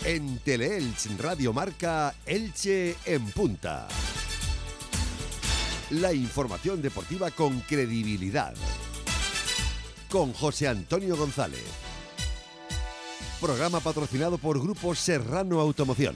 En Teleelch Radio Marca, Elche en punta. La información deportiva con credibilidad. Con José Antonio González. Programa patrocinado por Grupo Serrano Automoción.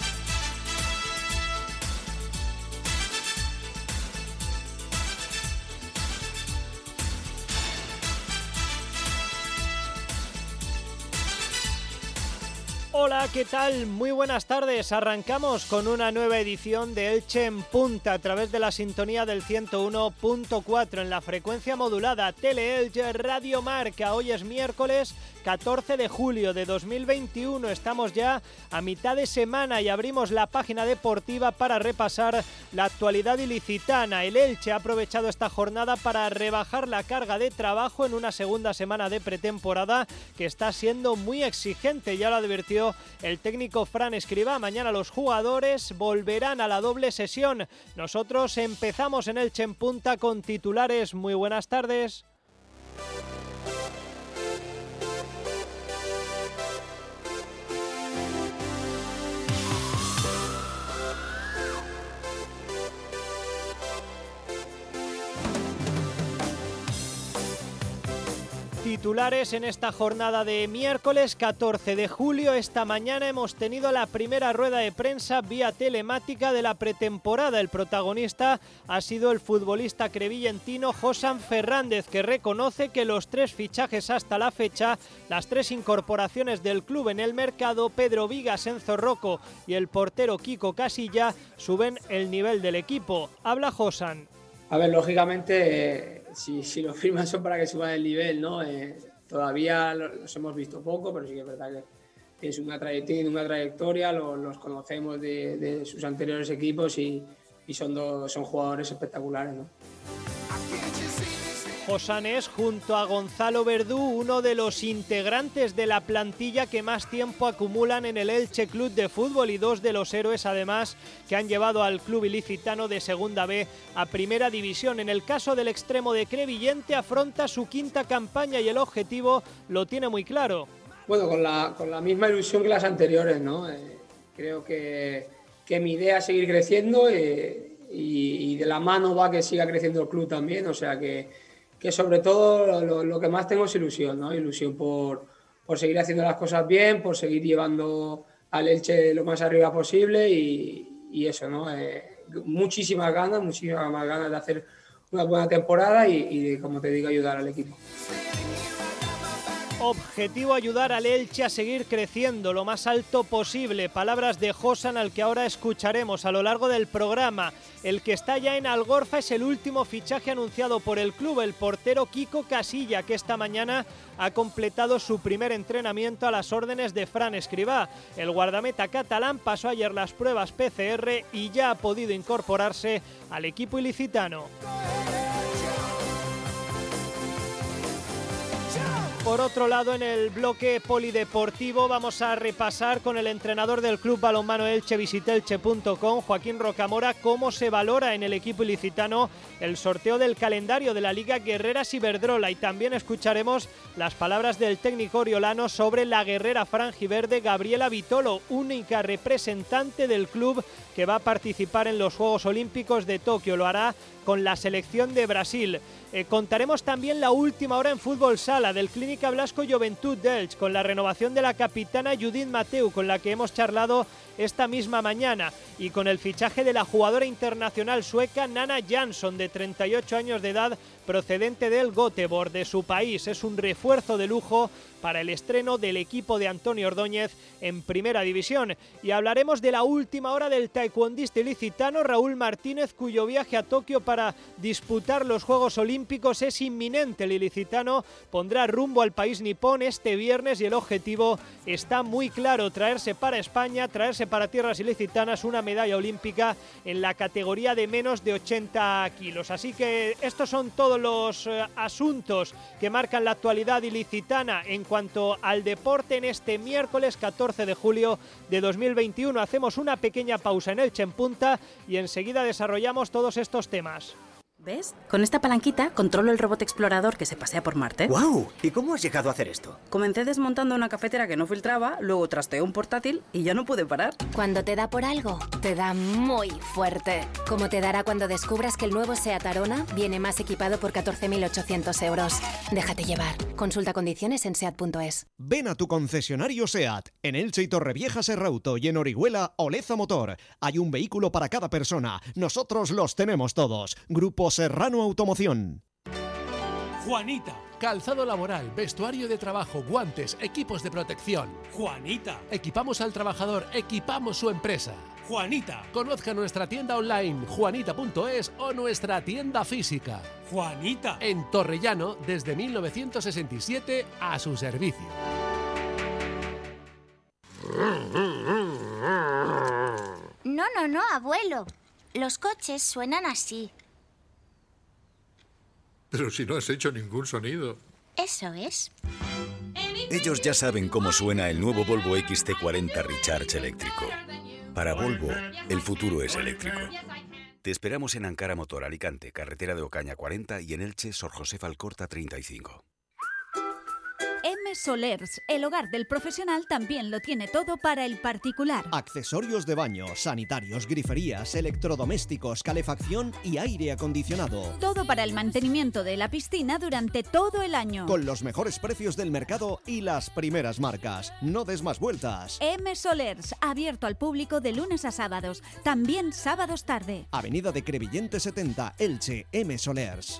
Hola, ¿qué tal? Muy buenas tardes. Arrancamos con una nueva edición de Elche en punta a través de la sintonía del 101.4 en la frecuencia modulada Teleelch Radio Marca. Hoy es miércoles 14 de julio de 2021. Estamos ya a mitad de semana y abrimos la página deportiva para repasar la actualidad ilicitana. El Elche ha aprovechado esta jornada para rebajar la carga de trabajo en una segunda semana de pretemporada que está siendo muy exigente. Ya lo advirtió el técnico Fran Escribá. Mañana los jugadores volverán a la doble sesión. Nosotros empezamos en Elche en punta con titulares. Muy buenas tardes. Titulares en esta jornada de miércoles 14 de julio. Esta mañana hemos tenido la primera rueda de prensa vía telemática de la pretemporada. El protagonista ha sido el futbolista crevillentino Josan Fernández, que reconoce que los 3 fichajes hasta la fecha, las 3 incorporaciones del club en el mercado, Pedro Vigas, Enzo Rocco y el portero Kiko Casilla, suben el nivel del equipo. Habla Josan. A ver, lógicamente, si lo firman son para que suban el nivel, ¿no? Todavía los hemos visto poco, pero sí que es verdad que tienen una trayectoria, los conocemos de sus anteriores equipos y son jugadores espectaculares, ¿no? Josan es, junto a Gonzalo Verdú, uno de los integrantes de la plantilla que más tiempo acumulan en el Elche Club de Fútbol y 2 de los héroes, además, que han llevado al club ilicitano de Segunda B a Primera División. En el caso del extremo de Crevillente, afronta su 5ª campaña y el objetivo lo tiene muy claro. Bueno, con la misma ilusión que las anteriores, ¿no? Creo que mi idea es seguir creciendo y de la mano va que siga creciendo el club también, o sea que sobre todo lo que más tengo es ilusión, ¿no? Ilusión por seguir haciendo las cosas bien, por seguir llevando al Elche lo más arriba posible y eso, ¿no? Muchísimas más ganas de hacer una buena temporada y como te digo, ayudar al equipo. Objetivo: ayudar al Elche a seguir creciendo lo más alto posible. Palabras de Josan, al que ahora escucharemos a lo largo del programa. El que está ya en Algorfa es el último fichaje anunciado por el club, el portero Kiko Casilla, que esta mañana ha completado su primer entrenamiento a las órdenes de Fran Escribá. El guardameta catalán pasó ayer las pruebas PCR y ya ha podido incorporarse al equipo ilicitano. Por otro lado, en el bloque polideportivo vamos a repasar con el entrenador del Club Balonmano Elche, visitelche.com, Joaquín Rocamora, cómo se valora en el equipo ilicitano el sorteo del calendario de la Liga Guerreras Iberdrola, y también escucharemos las palabras del técnico oriolano sobre la guerrera franjiverde Gabriela Vitolo, única representante del club que va a participar en los Juegos Olímpicos de Tokio. Lo hará con la selección de Brasil. Contaremos también la última hora en fútbol sala del Clínica Blasco Joventut d'Elche, con la renovación de la capitana Judith Mateu, con la que hemos charlado esta misma mañana, y con el fichaje de la jugadora internacional sueca Nana Jansson, de 38 años de edad, procedente del Göteborg, de su país. Es un refuerzo de lujo para el estreno del equipo de Antonio Ordóñez en Primera División. Y hablaremos de la última hora del taekwondista ilicitano Raúl Martínez, cuyo viaje a Tokio para disputar los Juegos Olímpicos es inminente. El ilicitano pondrá rumbo al país nipón este viernes y el objetivo está muy claro: traerse para España, traerse para tierras ilicitanas una medalla olímpica en la categoría de menos de 80 kilos. Así que estos son todos los asuntos que marcan la actualidad ilicitana en cuanto al deporte en este miércoles 14 de julio de 2021. Hacemos una pequeña pausa en Elche en punta y enseguida desarrollamos todos estos temas. ¿Ves? Con esta palanquita controlo el robot explorador que se pasea por Marte. ¡Guau! ¿Y cómo has llegado a hacer esto? Comencé desmontando una cafetera que no filtraba, luego trasteé un portátil y ya no pude parar. Cuando te da por algo, te da muy fuerte. Como te dará cuando descubras que el nuevo SEAT Arona viene más equipado por 14.800 euros. Déjate llevar. Consulta condiciones en seat.es. Ven a tu concesionario SEAT. En Elche y Torrevieja Serrauto y en Orihuela Oleza Motor. Hay un vehículo para cada persona. Nosotros los tenemos todos. Grupo Serrano Automoción. Juanita. Calzado laboral, vestuario de trabajo, guantes, equipos de protección. Juanita. Equipamos al trabajador, equipamos su empresa. Juanita. Conozca nuestra tienda online, juanita.es o nuestra tienda física. Juanita. En Torrellano, desde 1967, a su servicio. No, abuelo. Los coches suenan así. Pero si no has hecho ningún sonido. Eso es. Ellos ya saben cómo suena el nuevo Volvo XC40 Recharge eléctrico. Para Volvo, el futuro es eléctrico. Te esperamos en Ankara Motor, Alicante, carretera de Ocaña 40 y en Elche, Sor José Alcorta 35. M Solers, el hogar del profesional, también lo tiene todo para el particular. Accesorios de baño, sanitarios, griferías, electrodomésticos, calefacción y aire acondicionado. Todo para el mantenimiento de la piscina durante todo el año. Con los mejores precios del mercado y las primeras marcas. No des más vueltas. M Solers, abierto al público de lunes a sábados, también sábados tarde. Avenida de Crevillente 70, Elche, M Solers.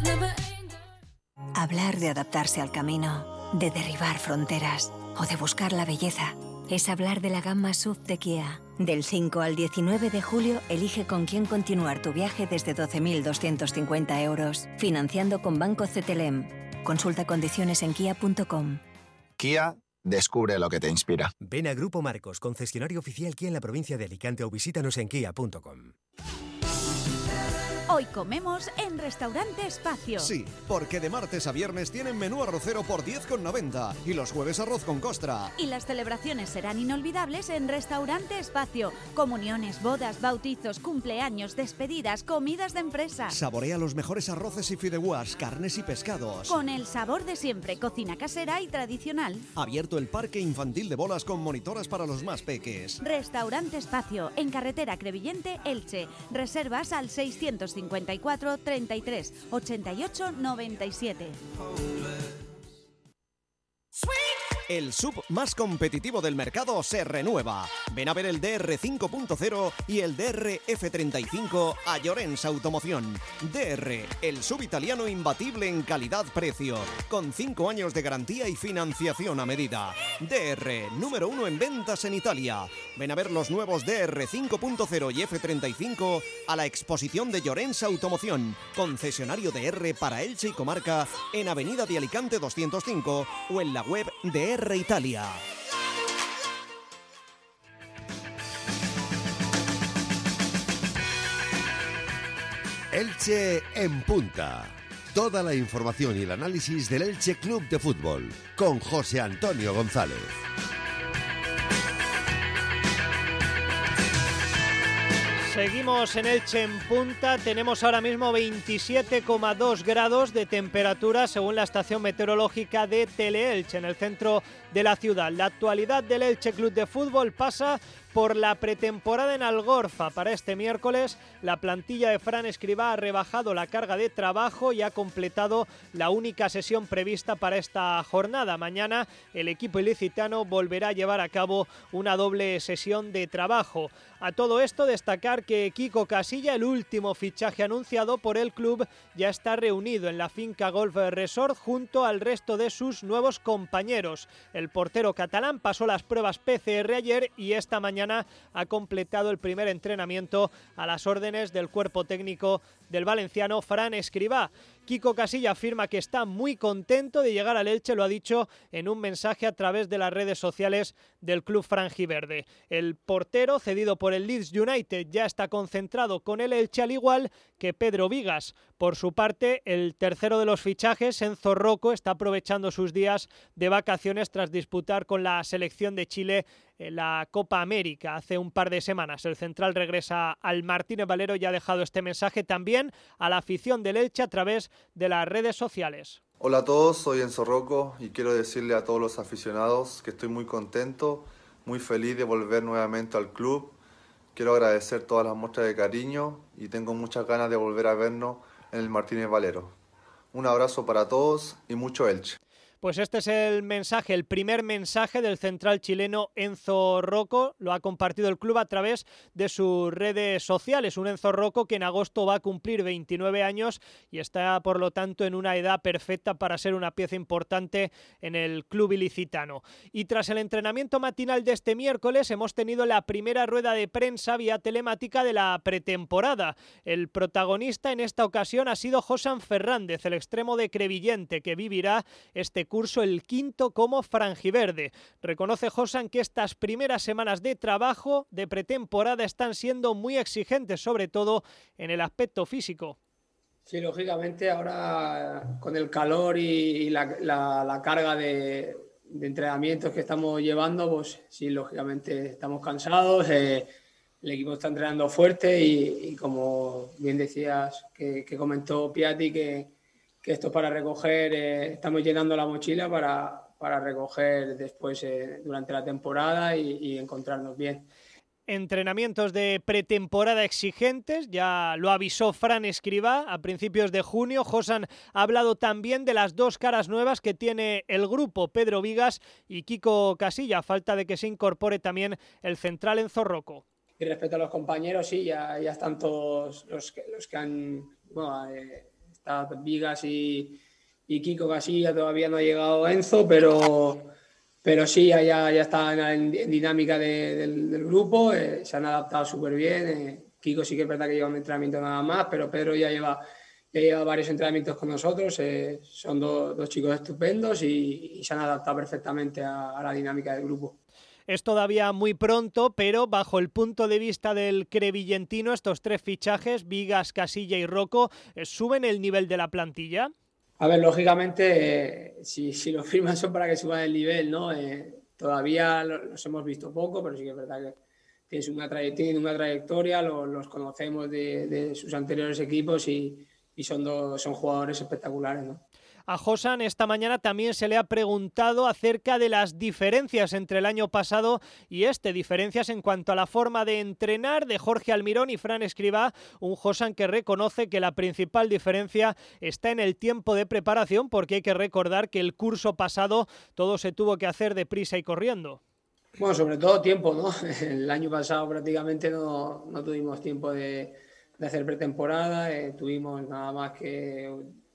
Hablar de adaptarse al camino, de derribar fronteras o de buscar la belleza es hablar de la gama SUV de Kia. Del 5 al 19 de julio, elige con quién continuar tu viaje desde 12.250 euros, financiando con Banco CTLM. Consulta condiciones en kia.com. Kia, descubre lo que te inspira. Ven a Grupo Marcos, concesionario oficial Kia en la provincia de Alicante, o visítanos en kia.com. Hoy comemos en Restaurante Espacio. Sí, porque de martes a viernes tienen menú arrocero por 10,90 y los jueves arroz con costra. Y las celebraciones serán inolvidables en Restaurante Espacio. Comuniones, bodas, bautizos, cumpleaños, despedidas, comidas de empresa. Saborea los mejores arroces y fideuás, carnes y pescados. Con el sabor de siempre, cocina casera y tradicional. Abierto el parque infantil de bolas con monitoras para los más peques. Restaurante Espacio, en carretera Crevillente, Elche. Reservas al 654 33 88 97. El SUV más competitivo del mercado se renueva. Ven a ver el DR 5.0 y el DR F35 a Llorens Automoción. DR, el SUV italiano imbatible en calidad-precio, con 5 años de garantía y financiación a medida. DR, número 1 en ventas en Italia. Ven a ver los nuevos DR 5.0 y F35 a la exposición de Llorens Automoción, concesionario DR para Elche y comarca, en Avenida de Alicante 205 o en la web de DR Italia. Elche en punta. Toda la información y el análisis del Elche Club de Fútbol con José Antonio González. Seguimos en Elche en punta, tenemos ahora mismo 27,2 grados de temperatura según la estación meteorológica de Teleelche en el centro de la ciudad. La actualidad del Elche Club de Fútbol pasa por la pretemporada en Algorfa. Para este miércoles, la plantilla de Fran Escribá ha rebajado la carga de trabajo y ha completado la única sesión prevista para esta jornada. Mañana el equipo ilicitano volverá a llevar a cabo una doble sesión de trabajo. A todo esto, destacar que Kiko Casilla, el último fichaje anunciado por el club, ya está reunido en la finca Golf Resort junto al resto de sus nuevos compañeros. El portero catalán pasó las pruebas PCR ayer y esta mañana ha completado el primer entrenamiento a las órdenes del cuerpo técnico del valenciano Fran Escribá. Kiko Casilla afirma que está muy contento de llegar al Elche, lo ha dicho en un mensaje a través de las redes sociales del club franjiverde. El portero, cedido por el Leeds United, ya está concentrado con el Elche, al igual que Pedro Vigas. Por su parte, el tercero de los fichajes, Enzo Rocco, está aprovechando sus días de vacaciones tras disputar con la selección de Chile la Copa América hace un par de semanas. El central regresa al Martínez Valero y ha dejado este mensaje también a la afición del Elche a través de las redes sociales. Hola a todos, soy Enzo Rocco y quiero decirle a todos los aficionados que estoy muy contento, muy feliz de volver nuevamente al club. Quiero agradecer todas las muestras de cariño y tengo muchas ganas de volver a vernos en el Martínez Valero. Un abrazo para todos y mucho Elche. Pues este es el mensaje, el primer mensaje del central chileno Enzo Rocco. Lo ha compartido el club a través de sus redes sociales. Un Enzo Rocco que en agosto va a cumplir 29 años y está, por lo tanto, en una edad perfecta para ser una pieza importante en el club ilicitano. Y tras el entrenamiento matinal de este miércoles hemos tenido la primera rueda de prensa vía telemática de la pretemporada. El protagonista en esta ocasión ha sido Josan Fernández, el extremo de Crevillente, que vivirá este curso el quinto como franjiverde. Reconoce Josan que estas primeras semanas de trabajo de pretemporada están siendo muy exigentes, sobre todo en el aspecto físico. Sí, lógicamente ahora con el calor y la carga de entrenamientos que estamos llevando, pues sí, lógicamente estamos cansados, el equipo está entrenando fuerte y como bien decías que comentó Piatti, que esto es para recoger, estamos llenando la mochila para recoger después durante la temporada y encontrarnos bien. Entrenamientos de pretemporada exigentes, ya lo avisó Fran Escribá a principios de junio. Josan ha hablado también de las dos caras nuevas que tiene el grupo, Pedro Vigas y Kiko Casilla, a falta de que se incorpore también el central Enzo Rocco. Y respecto a los compañeros, sí, ya están todos los que han... Bueno, Vigas y Kiko Casilla, todavía no ha llegado Enzo, pero sí, ya está en dinámica del grupo, se han adaptado súper bien. Kiko sí que es verdad que lleva un entrenamiento nada más, pero Pedro ya lleva varios entrenamientos con nosotros, son dos chicos estupendos y se han adaptado perfectamente a la dinámica del grupo. Es todavía muy pronto, pero bajo el punto de vista del crevillentino, estos tres fichajes, Vigas, Casilla y Rocco, ¿suben el nivel de la plantilla? A ver, lógicamente, si lo firman son para que suban el nivel, ¿no? Todavía los hemos visto poco, pero sí que es verdad que tienen una trayectoria, los conocemos de sus anteriores equipos y son jugadores espectaculares, ¿no? A Josan esta mañana también se le ha preguntado acerca de las diferencias entre el año pasado y diferencias en cuanto a la forma de entrenar de Jorge Almirón y Fran Escribá, un Josan que reconoce que la principal diferencia está en el tiempo de preparación, porque hay que recordar que el curso pasado todo se tuvo que hacer deprisa y corriendo. Bueno, sobre todo tiempo, ¿no? El año pasado prácticamente no tuvimos tiempo de hacer pretemporada, tuvimos nada más que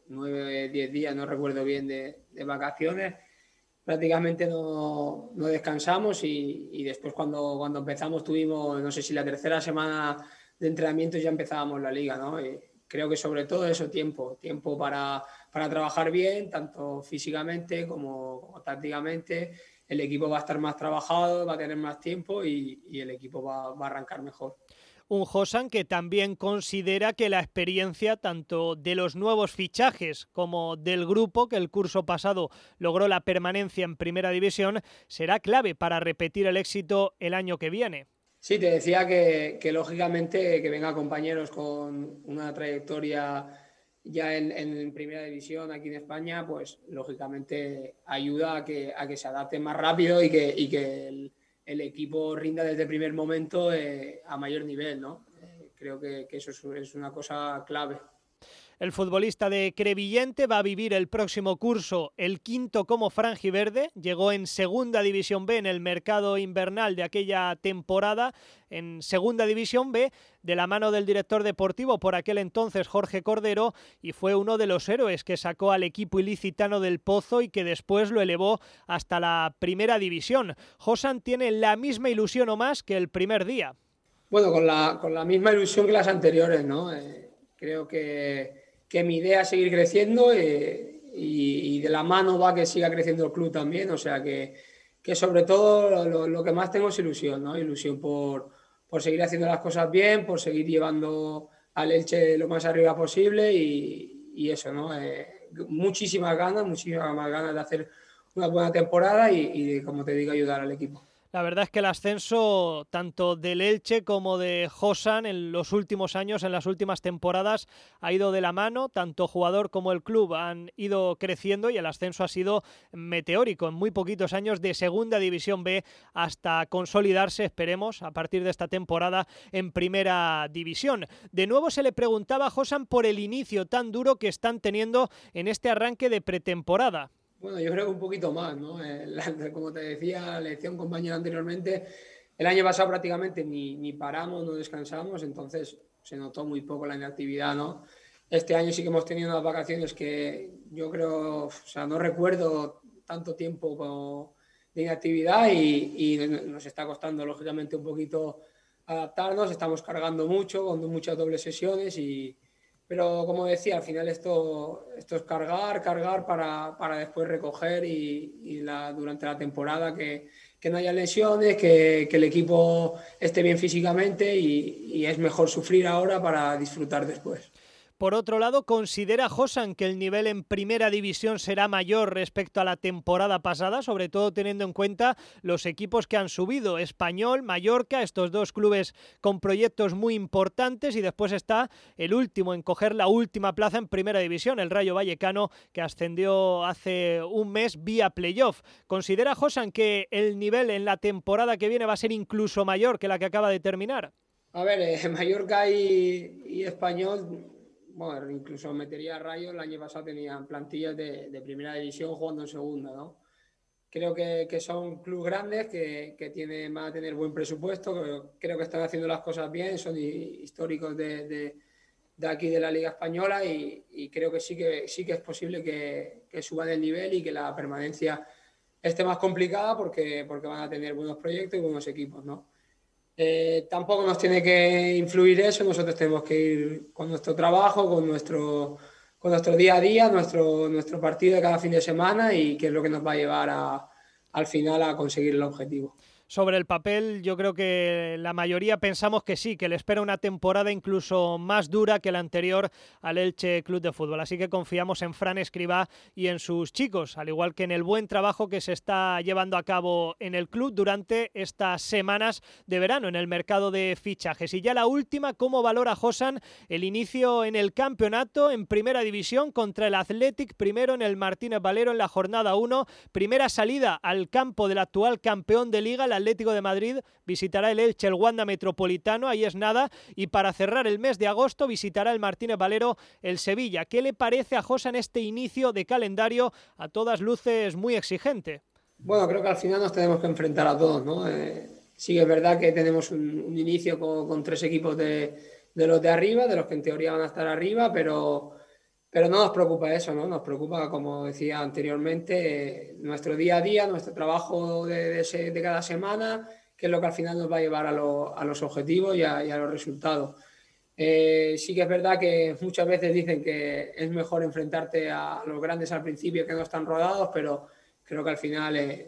9 o 10 días, no recuerdo bien, de vacaciones. Prácticamente no descansamos y después cuando empezamos tuvimos, no sé si la tercera semana de entrenamiento ya empezábamos la liga, ¿no? Y creo que sobre todo eso, tiempo para trabajar bien, tanto físicamente como tácticamente. El equipo va a estar más trabajado, va a tener más tiempo y el equipo va a arrancar mejor. Un Josan que también considera que la experiencia tanto de los nuevos fichajes como del grupo, que el curso pasado logró la permanencia en Primera División, será clave para repetir el éxito el año que viene. Sí, te decía que lógicamente que vengan compañeros con una trayectoria ya en Primera División aquí en España, pues lógicamente ayuda a que se adapten más rápido y que el equipo rinda desde el primer momento a mayor nivel, ¿no? Creo que eso es una cosa clave. El futbolista de Crevillente va a vivir el próximo curso el quinto como franjiverde. Llegó en Segunda División B en el mercado invernal de aquella temporada, en Segunda División B, de la mano del director deportivo por aquel entonces Jorge Cordero, y fue uno de los héroes que sacó al equipo ilicitano del pozo y que después lo elevó hasta la Primera División. Josan tiene la misma ilusión o más que el primer día. Bueno, con la misma ilusión que las anteriores, ¿no? Creo que mi idea es seguir creciendo y de la mano va que siga creciendo el club también, o sea que sobre todo lo que más tengo es ilusión, ¿no? Ilusión por seguir haciendo las cosas bien, por seguir llevando al Elche lo más arriba posible y eso, ¿no? Muchísimas más ganas de hacer una buena temporada y, como te digo, ayudar al equipo. La verdad es que el ascenso tanto del Elche como de Josan en los últimos años, en las últimas temporadas, ha ido de la mano. Tanto jugador como el club han ido creciendo y el ascenso ha sido meteórico. En muy poquitos años de Segunda División B hasta consolidarse, esperemos, a partir de esta temporada en Primera División. De nuevo se le preguntaba a Josan por el inicio tan duro que están teniendo en este arranque de pretemporada. Bueno, yo creo que un poquito más, ¿no? Como te decía, le decía un compañero anteriormente, el año pasado prácticamente ni paramos, no descansamos, entonces se notó muy poco la inactividad, ¿no? Este año sí que hemos tenido unas vacaciones que yo creo, o sea, no recuerdo tanto tiempo de inactividad y nos está costando, lógicamente, un poquito adaptarnos, estamos cargando mucho, con muchas dobles sesiones pero como decía, al final esto es cargar para después recoger durante la temporada que no haya lesiones, que el equipo esté bien físicamente y es mejor sufrir ahora para disfrutar después. Por otro lado, ¿considera Josan que el nivel en Primera División será mayor respecto a la temporada pasada, sobre todo teniendo en cuenta los equipos que han subido? Español, Mallorca, estos dos clubes con proyectos muy importantes, y después está el último en coger la última plaza en Primera División, el Rayo Vallecano, que ascendió hace un mes vía playoff. ¿Considera Josan que el nivel en la temporada que viene va a ser incluso mayor que la que acaba de terminar? A ver, Mallorca y Español... Bueno, incluso metería a Rayo, el año pasado tenían plantillas de Primera División jugando en Segunda, ¿no? Creo que son clubes grandes que van a tener buen presupuesto, creo que están haciendo las cosas bien, son históricos de aquí de la Liga Española y creo que sí que es posible que suban el nivel y que la permanencia esté más complicada porque van a tener buenos proyectos y buenos equipos, ¿no? Tampoco nos tiene que influir eso, nosotros tenemos que ir con nuestro trabajo, con nuestro día a día, nuestro partido de cada fin de semana y que es lo que nos va a llevar al final a conseguir el objetivo. Sobre el papel, yo creo que la mayoría pensamos que sí, que le espera una temporada incluso más dura que la anterior al Elche Club de Fútbol. Así que confiamos en Fran Escribá y en sus chicos, al igual que en el buen trabajo que se está llevando a cabo en el club durante estas semanas de verano en el mercado de fichajes. Y ya la última, ¿cómo valora Josan el inicio en el campeonato en Primera División contra el Athletic, primero en el Martínez Valero en la jornada 1, primera salida al campo del actual campeón de Liga, el Atlético de Madrid? Visitará el Elche, el Wanda Metropolitano, ahí es nada, y para cerrar el mes de agosto visitará el Martínez Valero, el Sevilla. ¿Qué le parece a Josan este inicio de calendario a todas luces muy exigente? Bueno, creo que al final nos tenemos que enfrentar a todos, ¿no? Sí que es verdad que tenemos un inicio con tres equipos de los de arriba, de los que en teoría van a estar arriba, pero no nos preocupa eso, ¿no? Nos preocupa, como decía anteriormente, nuestro día a día, nuestro trabajo de cada semana, que es lo que al final nos va a llevar a los objetivos y a los resultados. Sí que es verdad que muchas veces dicen que es mejor enfrentarte a los grandes al principio que no están rodados, pero creo que al final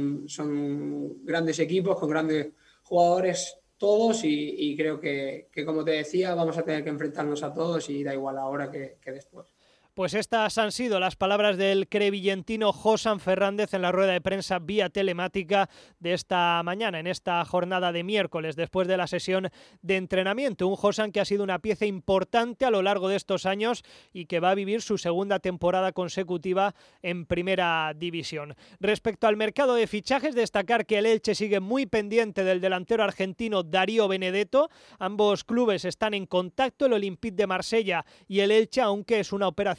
son grandes equipos con grandes jugadores todos y creo que, como te decía, vamos a tener que enfrentarnos a todos y da igual ahora que después. Pues estas han sido las palabras del crevillentino Josan Fernández en la rueda de prensa vía telemática de esta mañana, en esta jornada de miércoles, después de la sesión de entrenamiento. Un Josan que ha sido una pieza importante a lo largo de estos años y que va a vivir su segunda temporada consecutiva en Primera División. Respecto al mercado de fichajes, destacar que el Elche sigue muy pendiente del delantero argentino Darío Benedetto. Ambos clubes están en contacto, el Olympique de Marsella y el Elche, aunque es una operación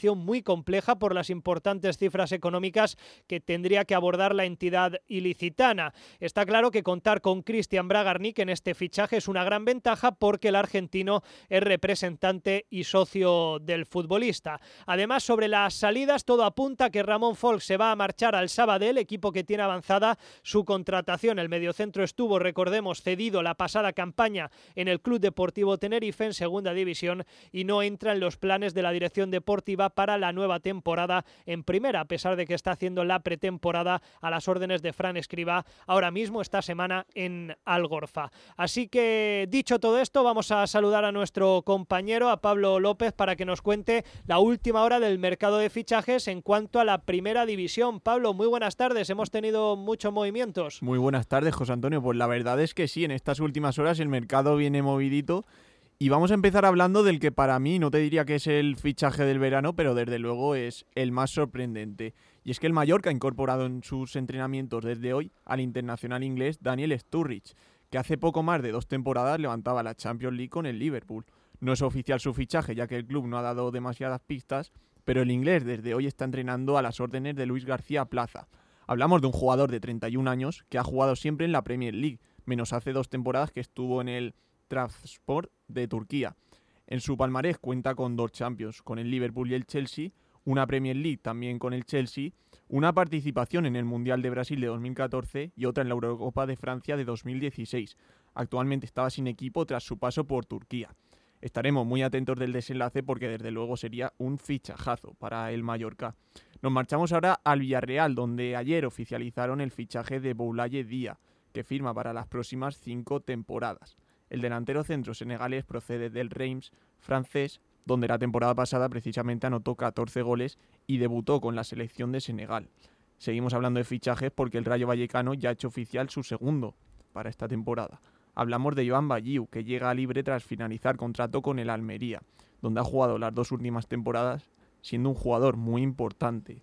situación muy compleja por las importantes cifras económicas que tendría que abordar la entidad ilicitana. Está claro que contar con Cristian Bragarnik en este fichaje es una gran ventaja porque el argentino es representante y socio del futbolista. Además, sobre las salidas, todo apunta a que Ramón Folch se va a marchar al Sabadell, equipo que tiene avanzada su contratación. El mediocentro estuvo, recordemos, cedido la pasada campaña en el Club Deportivo Tenerife en segunda división y no entra en los planes de la dirección deportiva para la nueva temporada en primera, a pesar de que está haciendo la pretemporada a las órdenes de Fran Escribá ahora mismo esta semana en Algorfa. Así que, dicho todo esto, vamos a saludar a nuestro compañero, a Pablo López, para que nos cuente la última hora del mercado de fichajes en cuanto a la primera división. Pablo, muy buenas tardes, hemos tenido muchos movimientos. Muy buenas tardes, José Antonio. Pues la verdad es que sí, en estas últimas horas el mercado viene movidito y vamos a empezar hablando del que para mí, no te diría que es el fichaje del verano, pero desde luego es el más sorprendente. Y es que el Mallorca ha incorporado en sus entrenamientos desde hoy al internacional inglés Daniel Sturridge, que hace poco más de 2 temporadas levantaba la Champions League con el Liverpool. No es oficial su fichaje, ya que el club no ha dado demasiadas pistas, pero el inglés desde hoy está entrenando a las órdenes de Luis García Plaza. Hablamos de un jugador de 31 años que ha jugado siempre en la Premier League, menos hace 2 temporadas que estuvo en el Trabzonspor de Turquía. En su palmarés cuenta con 2 Champions, con el Liverpool y el Chelsea, una Premier League también con el Chelsea, una participación en el Mundial de Brasil de 2014 y otra en la Eurocopa de Francia de 2016. Actualmente estaba sin equipo tras su paso por Turquía. Estaremos muy atentos del desenlace porque desde luego sería un fichajazo para el Mallorca. Nos marchamos ahora al Villarreal, donde ayer oficializaron el fichaje de Boulaye Dia, que firma para las próximas 5 temporadas. El delantero centro senegalés procede del Reims francés, donde la temporada pasada precisamente anotó 14 goles y debutó con la selección de Senegal. Seguimos hablando de fichajes porque el Rayo Vallecano ya ha hecho oficial su segundo para esta temporada. Hablamos de Joan Bayiu, que llega libre tras finalizar contrato con el Almería, donde ha jugado las 2 últimas temporadas, siendo un jugador muy importante.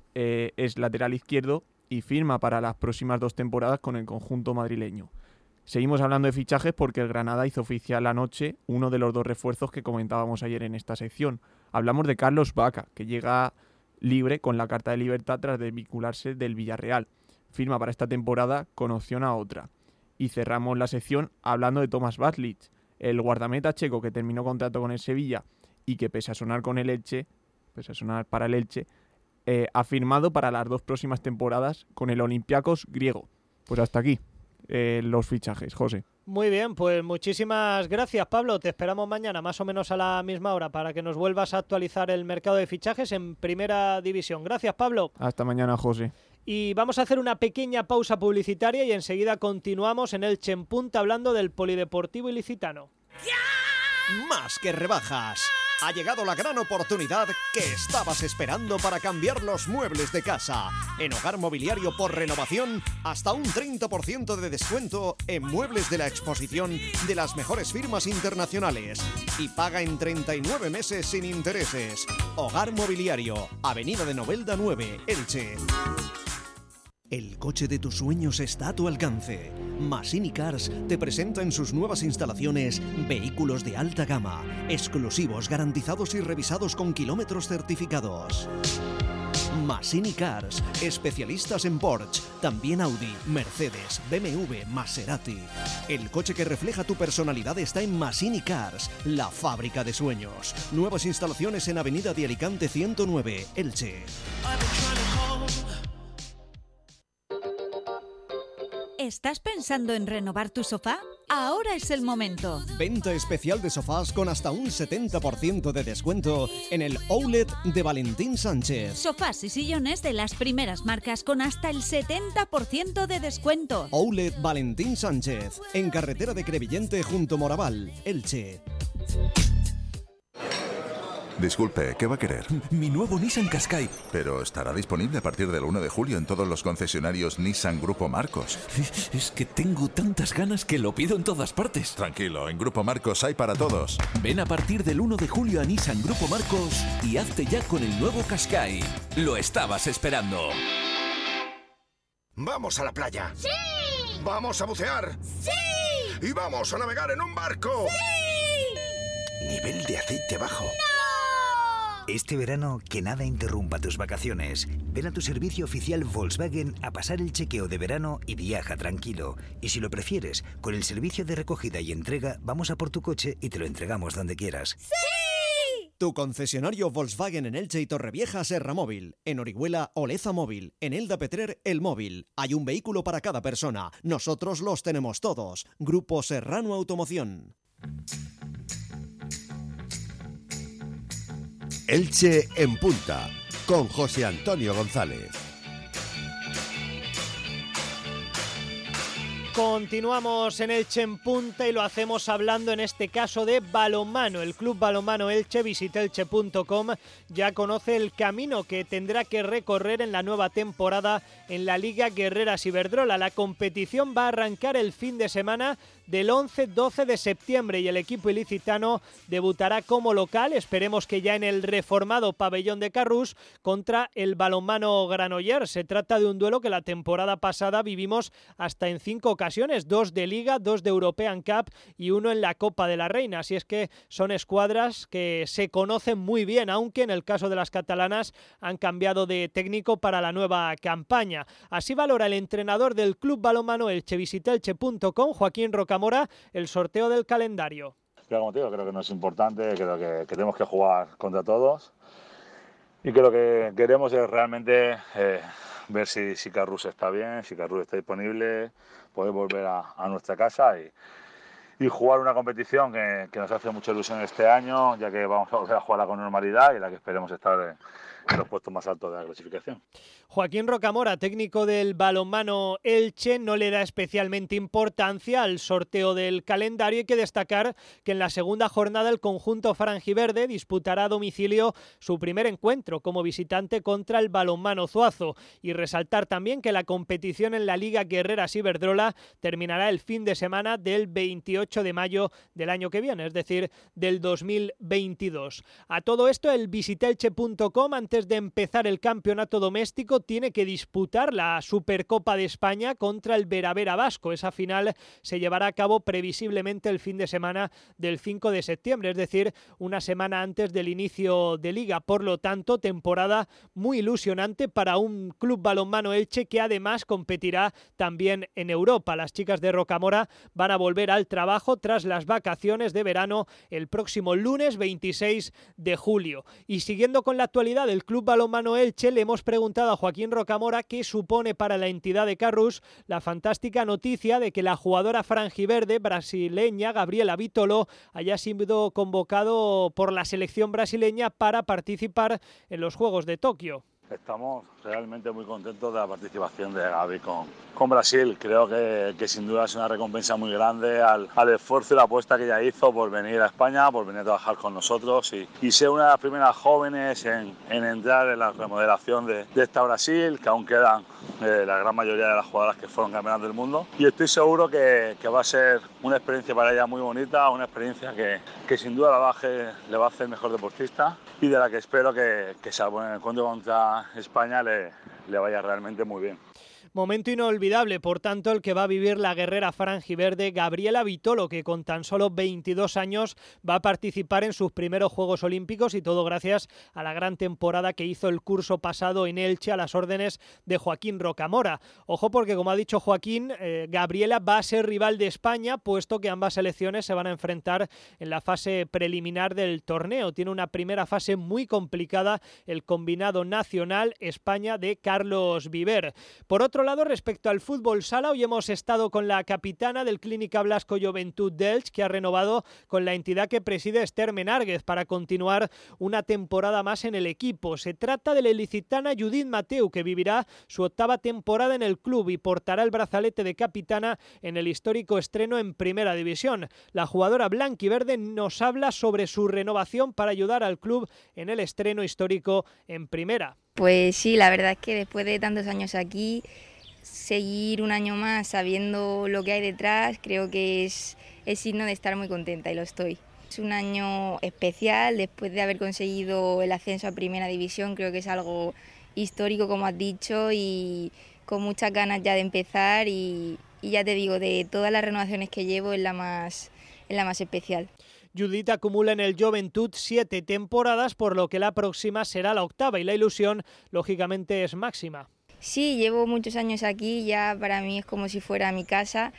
Es lateral izquierdo y firma para las próximas 2 temporadas con el conjunto madrileño. Seguimos hablando de fichajes porque el Granada hizo oficial anoche uno de los 2 refuerzos que comentábamos ayer en esta sección. Hablamos de Carlos Bacca, que llega libre con la carta de libertad tras desvincularse del Villarreal. Firma para esta temporada con opción a otra. Y cerramos la sección hablando de Thomas Vazlic, el guardameta checo que terminó contrato con el Sevilla y que pese a sonar para el Elche, ha firmado para las 2 próximas temporadas con el Olympiacos griego. Pues hasta aquí los fichajes, José. Muy bien, pues muchísimas gracias, Pablo. Te esperamos mañana más o menos a la misma hora para que nos vuelvas a actualizar el mercado de fichajes en Primera División. Gracias, Pablo. Hasta mañana, José. Y vamos a hacer una pequeña pausa publicitaria y enseguida continuamos en Elche en Punta hablando del Polideportivo Ilicitano. Más que rebajas. Ha llegado la gran oportunidad que estabas esperando para cambiar los muebles de casa. En Hogar Mobiliario por Renovación, hasta un 30% de descuento en muebles de la exposición de las mejores firmas internacionales. Y paga en 39 meses sin intereses. Hogar Mobiliario, Avenida de Novelda 9, Elche. El coche de tus sueños está a tu alcance. Masini Cars te presenta en sus nuevas instalaciones vehículos de alta gama, exclusivos, garantizados y revisados con kilómetros certificados. Masini Cars, especialistas en Porsche, también Audi, Mercedes, BMW, Maserati. El coche que refleja tu personalidad está en Masini Cars, la fábrica de sueños. Nuevas instalaciones en Avenida de Alicante 109, Elche. ¿Estás pensando en renovar tu sofá? Ahora es el momento. Venta especial de sofás con hasta un 70% de descuento en el Outlet de Valentín Sánchez. Sofás y sillones de las primeras marcas con hasta el 70% de descuento. Outlet Valentín Sánchez, en carretera de Crevillente junto Moraval, Elche. Disculpe, ¿qué va a querer? Mi nuevo Nissan Qashqai. Pero estará disponible a partir del 1 de julio en todos los concesionarios Nissan Grupo Marcos. Es que tengo tantas ganas que lo pido en todas partes. Tranquilo, en Grupo Marcos hay para todos. Ven a partir del 1 de julio a Nissan Grupo Marcos y hazte ya con el nuevo Qashqai. Lo estabas esperando. ¡Vamos a la playa! ¡Sí! ¡Vamos a bucear! ¡Sí! ¡Y vamos a navegar en un barco! ¡Sí! Nivel de aceite bajo. ¡No! Este verano, que nada interrumpa tus vacaciones. Ven a tu servicio oficial Volkswagen a pasar el chequeo de verano y viaja tranquilo. Y si lo prefieres, con el servicio de recogida y entrega, vamos a por tu coche y te lo entregamos donde quieras. ¡Sí! Tu concesionario Volkswagen en Elche y Torrevieja Serra Móvil. En Orihuela Oleza Móvil. En Elda Petrer El Móvil. Hay un vehículo para cada persona. Nosotros los tenemos todos. Grupo Serrano Automoción. Elche en punta, con José Antonio González. Continuamos en Elche en punta y lo hacemos hablando en este caso de balonmano. El Club Balonmano Elche, visitelche.com, ya conoce el camino que tendrá que recorrer en la nueva temporada en la Liga Guerreras Iberdrola. La competición va a arrancar el fin de semana del 11-12 de septiembre y el equipo ilicitano debutará como local, esperemos que ya en el reformado pabellón de Carrús, contra el balonmano Granollers. Se trata de un duelo que la temporada pasada vivimos hasta en 5 ocasiones, 2 de Liga, 2 de European Cup y 1 en la Copa de la Reina. Así es que son escuadras que se conocen muy bien, aunque en el caso de las catalanas han cambiado de técnico para la nueva campaña. Así valora el entrenador del Club Balonmano Elche, visitelche.com, Joaquín Rocamora, el sorteo del calendario. Como te digo, creo que no es importante, creo que tenemos que jugar contra todos y creo que queremos es realmente ver si Carrús está bien, si Carrús está disponible, poder volver a nuestra casa y jugar una competición que nos hace mucha ilusión este año, ya que vamos a volver a jugarla con normalidad y la que esperemos estar en los puestos más altos de la clasificación. Joaquín Rocamora, técnico del balonmano Elche, no le da especialmente importancia al sorteo del calendario. Hay que destacar que en la segunda jornada el conjunto franjiverde disputará a domicilio su primer encuentro como visitante contra el balonmano Zuazo, y resaltar también que la competición en la Liga Guerreras Iberdrola terminará el fin de semana del 28 de mayo del año que viene, es decir, del 2022. A todo esto, el visitelche.com, antes de empezar el campeonato doméstico, tiene que disputar la Supercopa de España contra el Veravera Vasco. Esa final se llevará a cabo previsiblemente el fin de semana del 5 de septiembre, es decir, una semana antes del inicio de Liga. Por lo tanto, temporada muy ilusionante para un Club Balonmano Elche que además competirá también en Europa. Las chicas de Rocamora van a volver al trabajo tras las vacaciones de verano el próximo lunes 26 de julio. Y siguiendo con la actualidad del Club Balonmano Elche, le hemos preguntado a Joaquín Rocamora qué supone para la entidad de Carrús la fantástica noticia de que la jugadora franjiverde brasileña Gabriela Vitolo haya sido convocado por la selección brasileña para participar en los Juegos de Tokio. Estamos realmente muy contentos de la participación de Gaby con Brasil. Creo que sin duda es una recompensa muy grande al esfuerzo y la apuesta que ella hizo por venir a España, por venir a trabajar con nosotros y ser una de las primeras jóvenes en entrar en la remodelación de esta Brasil, que aún quedan la gran mayoría de las jugadoras que fueron campeonas del mundo. Y estoy seguro que va a ser una experiencia para ella muy bonita, una experiencia que sin duda le va a hacer mejor deportista y de la que espero que salvo en el encuentro contra España le vaya realmente muy bien. Momento inolvidable, por tanto, el que va a vivir la guerrera franjiverde Gabriela Vitolo, que con tan solo 22 años va a participar en sus primeros Juegos Olímpicos, y todo gracias a la gran temporada que hizo el curso pasado en Elche a las órdenes de Joaquín Rocamora. Ojo, porque como ha dicho Joaquín, Gabriela va a ser rival de España, puesto que ambas selecciones se van a enfrentar en la fase preliminar del torneo. Tiene una primera fase muy complicada el combinado nacional España de Carlos Viver. Por otro lado, respecto al fútbol sala, hoy hemos estado con la capitana del Clínica Blasco Joventut d'Elche, que ha renovado con la entidad que preside Esther Menárguez para continuar una temporada más en el equipo. Se trata de la ilicitana Judith Mateu, que vivirá su 8ª temporada en el club y portará el brazalete de capitana en el histórico estreno en Primera División. La jugadora blanquiverde nos habla sobre su renovación para ayudar al club en el estreno histórico en Primera. Pues sí, la verdad es que después de tantos años aquí, seguir un año más sabiendo lo que hay detrás, creo que es signo de estar muy contenta, y lo estoy. Es un año especial, después de haber conseguido el ascenso a Primera División, creo que es algo histórico, como has dicho, y con muchas ganas ya de empezar, y ya te digo, de todas las renovaciones que llevo es la más especial. Judith acumula en el Joventut 7 temporadas, por lo que la próxima será la 8ª y la ilusión, lógicamente, es máxima. Sí, llevo muchos años aquí, ya para mí es como si fuera mi casa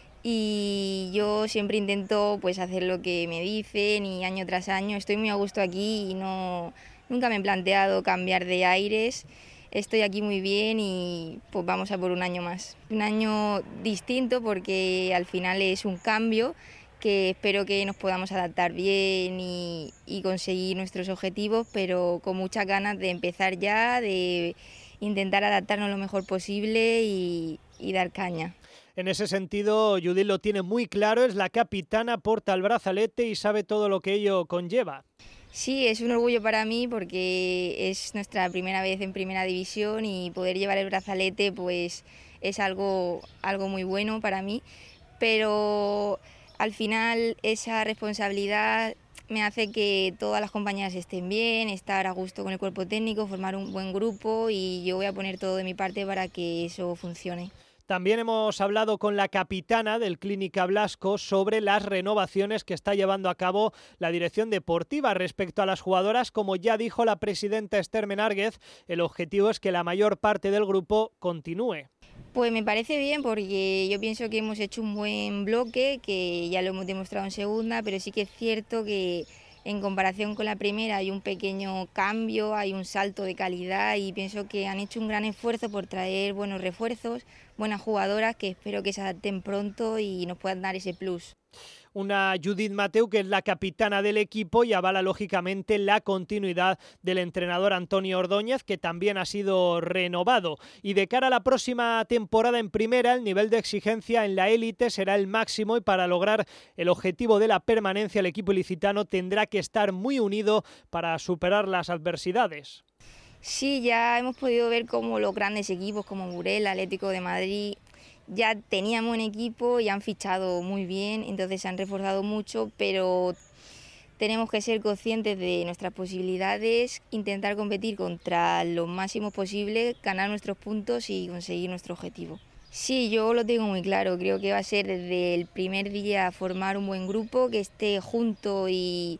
y yo siempre intento pues hacer lo que me dicen y año tras año estoy muy a gusto aquí y nunca me he planteado cambiar de aires. Estoy aquí muy bien y pues vamos a por un año más. Un año distinto porque al final es un cambio que espero que nos podamos adaptar bien y conseguir nuestros objetivos, pero con muchas ganas de empezar ya, de intentar adaptarnos lo mejor posible y dar caña. En ese sentido, Judith lo tiene muy claro, es la capitana, porta el brazalete y sabe todo lo que ello conlleva. Sí, es un orgullo para mí porque es nuestra primera vez en primera división y poder llevar el brazalete pues es algo muy bueno para mí, pero al final esa responsabilidad me hace que todas las compañeras estén bien, estar a gusto con el cuerpo técnico, formar un buen grupo y yo voy a poner todo de mi parte para que eso funcione. También hemos hablado con la capitana del Clínica Blasco sobre las renovaciones que está llevando a cabo la dirección deportiva respecto a las jugadoras. Como ya dijo la presidenta Esther Menárguez, el objetivo es que la mayor parte del grupo continúe. Pues me parece bien porque yo pienso que hemos hecho un buen bloque, que ya lo hemos demostrado en segunda, pero sí que es cierto que en comparación con la primera hay un pequeño cambio, hay un salto de calidad y pienso que han hecho un gran esfuerzo por traer buenos refuerzos, buenas jugadoras que espero que se adapten pronto y nos puedan dar ese plus. Una Judith Mateu que es la capitana del equipo y avala lógicamente la continuidad del entrenador Antonio Ordóñez, que también ha sido renovado. Y de cara a la próxima temporada en primera, el nivel de exigencia en la élite será el máximo y para lograr el objetivo de la permanencia el equipo ilicitano tendrá que estar muy unido para superar las adversidades. Sí, ya hemos podido ver cómo los grandes equipos como Burela, Atlético de Madrid, ya teníamos un equipo y han fichado muy bien, entonces se han reforzado mucho, pero tenemos que ser conscientes de nuestras posibilidades, intentar competir contra lo máximo posible, ganar nuestros puntos y conseguir nuestro objetivo. Sí, yo lo tengo muy claro, creo que va a ser desde el primer día formar un buen grupo, que esté junto y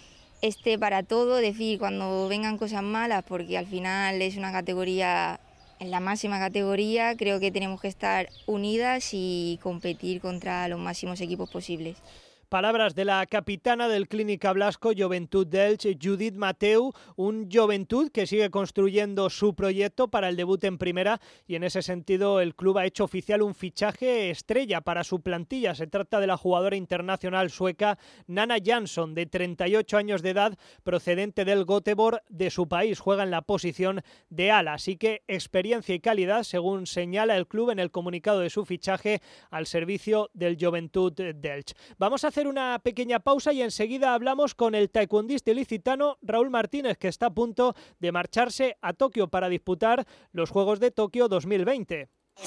esté para todo, decir cuando vengan cosas malas, porque al final es una categoría, en la máxima categoría, creo que tenemos que estar unidas y competir contra los máximos equipos posibles. Palabras de la capitana del Clínica Blasco, Joventut d'Elche, Judith Mateu, un Joventut que sigue construyendo su proyecto para el debut en primera y en ese sentido el club ha hecho oficial un fichaje estrella para su plantilla. Se trata de la jugadora internacional sueca Nana Jansson, de 38 años de edad, procedente del Göteborg de su país. Juega en la posición de ala, así que experiencia y calidad, según señala el club en el comunicado de su fichaje al servicio del Joventut d'Elche. Vamos a hacer una pequeña pausa y enseguida hablamos con el taekwondista ilicitano Raúl Martínez, que está a punto de marcharse a Tokio para disputar los Juegos de Tokio 2020.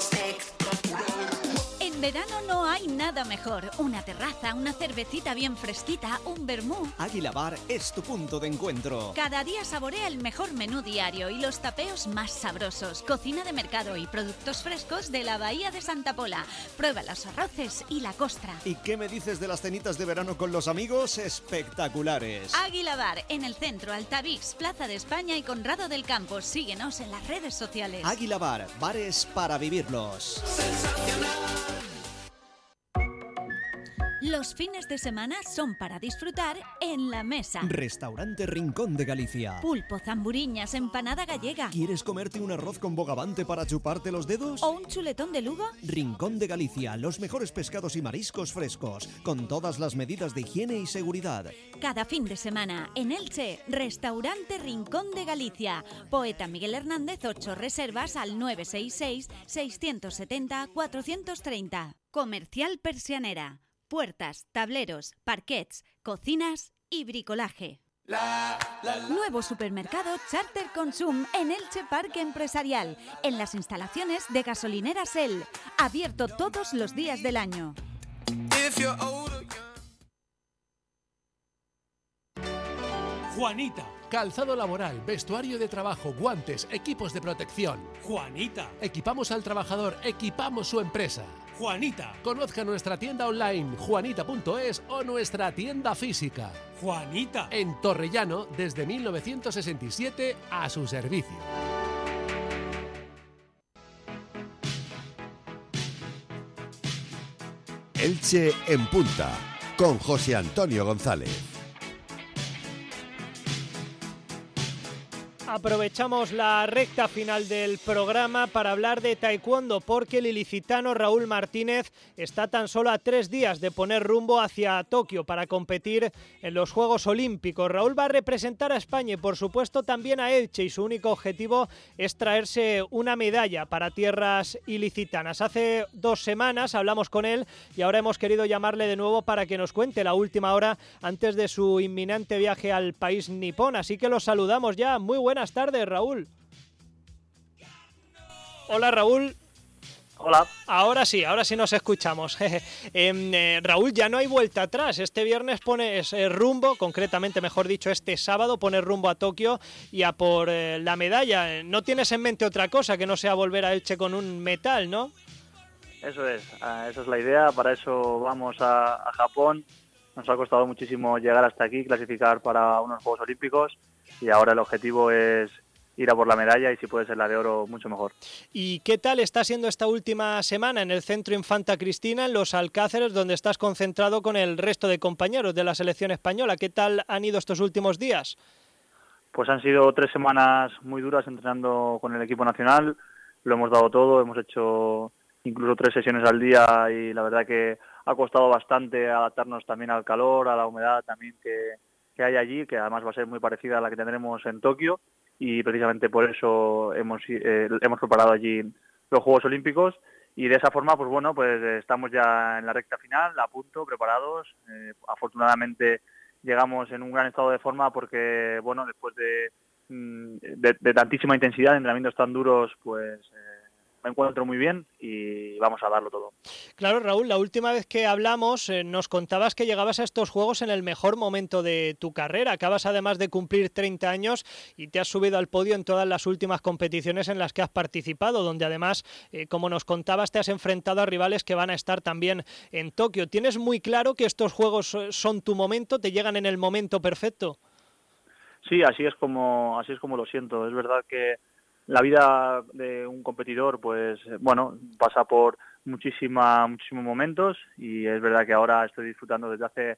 En verano no hay nada mejor. Una terraza, una cervecita bien fresquita, un vermú. Águila Bar es tu punto de encuentro. Cada día saborea el mejor menú diario y los tapeos más sabrosos. Cocina de mercado y productos frescos de la Bahía de Santa Pola. Prueba los arroces y la costra. ¿Y qué me dices de las cenitas de verano con los amigos? Espectaculares. Águila Bar, en el centro, Altavix, Plaza de España y Conrado del Campos. Síguenos en las redes sociales. Águila Bar, bares para vivirlos. Los fines de semana son para disfrutar en la mesa. Restaurante Rincón de Galicia. Pulpo, zamburiñas, empanada gallega. ¿Quieres comerte un arroz con bogavante para chuparte los dedos? ¿O un chuletón de Lugo? Rincón de Galicia, los mejores pescados y mariscos frescos, con todas las medidas de higiene y seguridad. Cada fin de semana, en Elche, Restaurante Rincón de Galicia. Poeta Miguel Hernández, 8 reservas al 966-670-430. Comercial Persianera. Puertas, tableros, parquets, cocinas y bricolaje. Nuevo supermercado Charter Consum en Elche Parque Empresarial, en las instalaciones de gasolineras El, abierto todos los días del año. Juanita. Calzado laboral, vestuario de trabajo, guantes, equipos de protección. Juanita. Equipamos al trabajador, equipamos su empresa. Juanita. Conozca nuestra tienda online juanita.es o nuestra tienda física. Juanita. En Torrellano desde 1967 a su servicio. Elche en Punta, con José Antonio González. Aprovechamos la recta final del programa para hablar de taekwondo, porque el ilicitano Raúl Martínez está tan solo a 3 días de poner rumbo hacia Tokio para competir en los Juegos Olímpicos. Raúl va a representar a España y por supuesto también a Elche, y su único objetivo es traerse una medalla para tierras ilicitanas. Hace 2 semanas hablamos con él y ahora hemos querido llamarle de nuevo para que nos cuente la última hora antes de su inminente viaje al país nipón, así que lo saludamos ya. Muy buenas tardes, Raúl. Hola, Raúl. Hola. Ahora sí nos escuchamos. Raúl, ya no hay vuelta atrás. Este viernes pones rumbo, concretamente, mejor dicho, este sábado pones rumbo a Tokio y a por la medalla. No tienes en mente otra cosa que no sea volver a Elche con un metal, ¿no? Eso es, esa es la idea. Para eso vamos a Japón. Nos ha costado muchísimo llegar hasta aquí, clasificar para unos Juegos Olímpicos, y ahora el objetivo es ir a por la medalla, y si puede ser la de oro, mucho mejor. ¿Y qué tal está siendo esta última semana en el Centro Infanta Cristina, en Los Alcáceres, donde estás concentrado con el resto de compañeros de la selección española? ¿Qué tal han ido estos últimos días? Pues han sido 3 semanas muy duras entrenando con el equipo nacional. Lo hemos dado todo, hemos hecho incluso 3 sesiones al día, y la verdad que ha costado bastante adaptarnos también al calor, a la humedad también que hay allí, que además va a ser muy parecida a la que tendremos en Tokio, y precisamente por eso hemos preparado allí los Juegos Olímpicos, y de esa forma pues bueno, pues estamos ya en la recta final, a punto, preparados. Afortunadamente llegamos en un gran estado de forma porque bueno, después de tantísima intensidad, de entrenamientos tan duros, pues me encuentro muy bien y vamos a darlo todo. Claro, Raúl, la última vez que hablamos nos contabas que llegabas a estos Juegos en el mejor momento de tu carrera. Acabas además de cumplir 30 años y te has subido al podio en todas las últimas competiciones en las que has participado, donde además, como nos contabas, te has enfrentado a rivales que van a estar también en Tokio. ¿Tienes muy claro que estos Juegos son tu momento, te llegan en el momento perfecto? Sí, así es como lo siento. Es verdad que la vida de un competidor, pues bueno, pasa por muchísimos momentos, y es verdad que ahora estoy disfrutando desde hace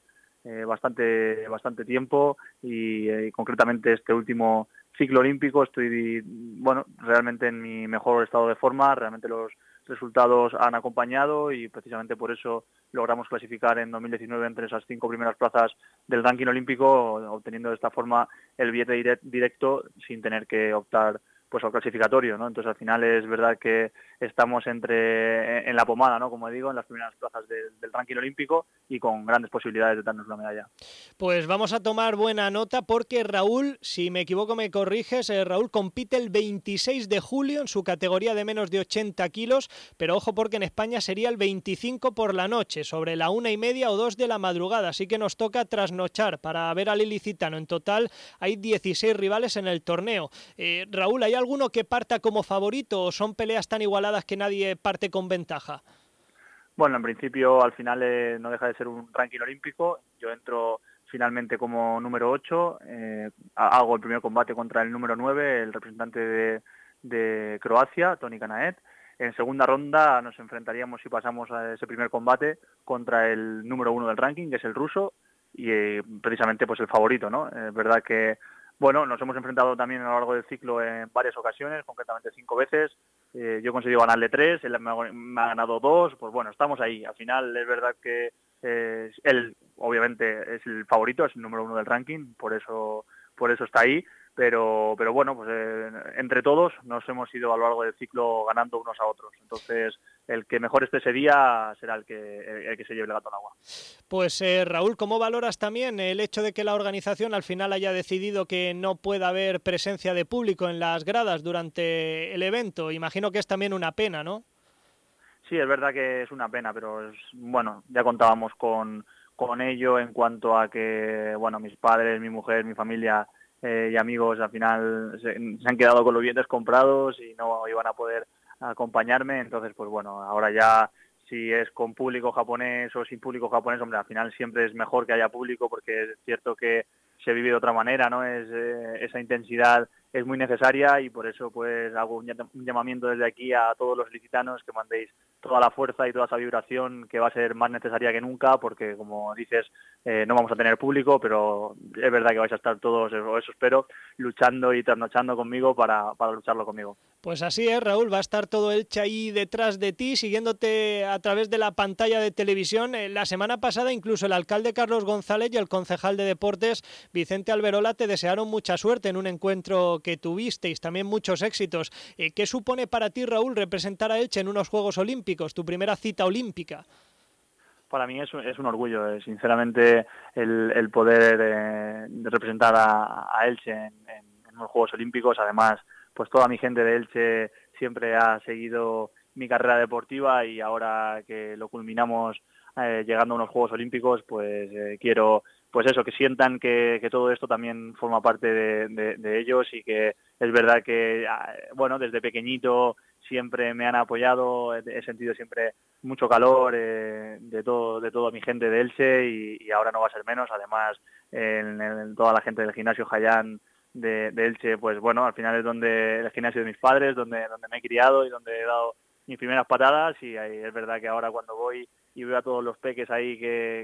bastante tiempo, y concretamente este último ciclo olímpico estoy bueno, realmente en mi mejor estado de forma. Realmente los resultados han acompañado, y precisamente por eso logramos clasificar en 2019 entre esas 5 primeras plazas del ranking olímpico, obteniendo de esta forma el billete directo sin tener que optar pues al clasificatorio, ¿no? Entonces al final es verdad que estamos en la pomada, ¿no? Como digo, en las primeras plazas del ranking olímpico, y con grandes posibilidades de darnos la medalla. Pues vamos a tomar buena nota, porque Raúl, si me equivoco me corriges, Raúl compite el 26 de julio en su categoría de menos de 80 kilos, pero ojo, porque en España sería el 25 por la noche, sobre la 1:30 o 2 de la madrugada, así que nos toca trasnochar para ver al ilicitano. En total hay 16 rivales en el torneo. Raúl, ¿hay alguno que parta como favorito o son peleas tan igualadas que nadie parte con ventaja? Bueno, en principio al final no deja de ser un ranking olímpico. Yo entro finalmente como número 8, hago el primer combate contra el número 9, el representante de Croacia, Toni Kanaet. En segunda ronda nos enfrentaríamos, si pasamos a ese primer combate, contra el número 1 del ranking, que es el ruso, y precisamente pues el favorito, ¿no? Es verdad que bueno, nos hemos enfrentado también a lo largo del ciclo en varias ocasiones, concretamente 5 veces. Yo he conseguido ganarle 3, él me ha ganado 2, pues bueno, estamos ahí. Al final es verdad que él obviamente es el favorito, es el número 1 del ranking, por eso está ahí. Pero bueno, pues entre todos nos hemos ido a lo largo del ciclo ganando unos a otros. Entonces, el que mejor esté ese día será el que se lleve el gato al agua. Pues Raúl, ¿cómo valoras también el hecho de que la organización al final haya decidido que no pueda haber presencia de público en las gradas durante el evento? Imagino que es también una pena, ¿no? Sí, es verdad que es una pena, pero bueno, ya contábamos con ello en cuanto a que, bueno, mis padres, mi mujer, mi familia y amigos al final se han quedado con los billetes comprados y no iban a poder acompañarme. Entonces pues bueno, ahora ya si es con público japonés o sin público japonés, hombre, al final siempre es mejor que haya público, porque es cierto que se vive de otra manera, ¿no? Esa intensidad es muy necesaria, y por eso pues hago un llamamiento desde aquí a todos los ilicitanos que mandéis toda la fuerza y toda esa vibración, que va a ser más necesaria que nunca, porque como dices, no vamos a tener público, pero es verdad que vais a estar todos, o eso espero, luchando y trasnochando conmigo para lucharlo conmigo. Pues así es, Raúl, va a estar todo Elche ahí detrás de ti, siguiéndote a través de la pantalla de televisión. La semana pasada incluso el alcalde Carlos González y el concejal de deportes Vicente Alberola te desearon mucha suerte en un encuentro que tuvisteis, también muchos éxitos. ¿Qué supone para ti, Raúl, representar a Elche en unos Juegos Olímpicos, tu primera cita olímpica? Para mí es un orgullo, sinceramente, el poder representar a Elche en unos Juegos Olímpicos. Además, pues toda mi gente de Elche siempre ha seguido mi carrera deportiva, y ahora que lo culminamos llegando a unos Juegos Olímpicos, pues quiero pues eso, que sientan que todo esto también forma parte de ellos, y que es verdad que, bueno, desde pequeñito siempre me han apoyado, he sentido siempre mucho calor de toda mi gente de Elche, y ahora no va a ser menos. Además, en toda la gente del gimnasio Jayán de Elche, pues bueno, al final es donde el gimnasio de mis padres, donde me he criado y donde he dado mis primeras patadas, y ahí es verdad que ahora cuando voy y veo a todos los peques ahí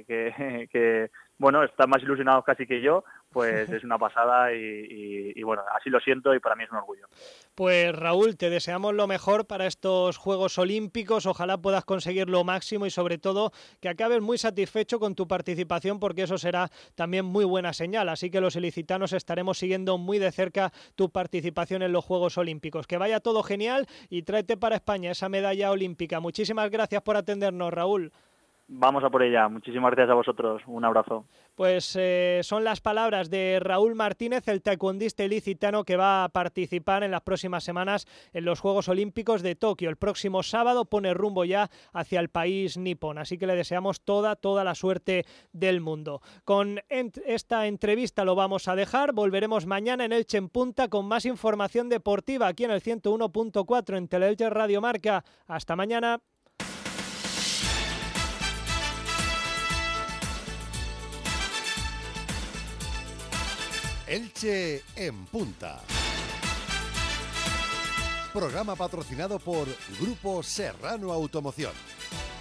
que bueno, están más ilusionados casi que yo, pues es una pasada, y bueno, así lo siento, y para mí es un orgullo. Pues Raúl, te deseamos lo mejor para estos Juegos Olímpicos, ojalá puedas conseguir lo máximo, y sobre todo que acabes muy satisfecho con tu participación, porque eso será también muy buena señal. Así que los ilicitanos estaremos siguiendo muy de cerca tu participación en los Juegos Olímpicos. Que vaya todo genial, y tráete para España esa medalla olímpica. Muchísimas gracias por atendernos, Raúl. Vamos a por ella. Muchísimas gracias a vosotros. Un abrazo. Pues son las palabras de Raúl Martínez, el taekwondista ilicitano que va a participar en las próximas semanas en los Juegos Olímpicos de Tokio. El próximo sábado pone rumbo ya hacia el país nipón, así que le deseamos toda la suerte del mundo. Con esta entrevista lo vamos a dejar. Volveremos mañana en Elche en Punta con más información deportiva aquí en el 101.4 en Teleelche Radio Marca. Hasta mañana. Elche en Punta. Programa patrocinado por Grupo Serrano Automoción.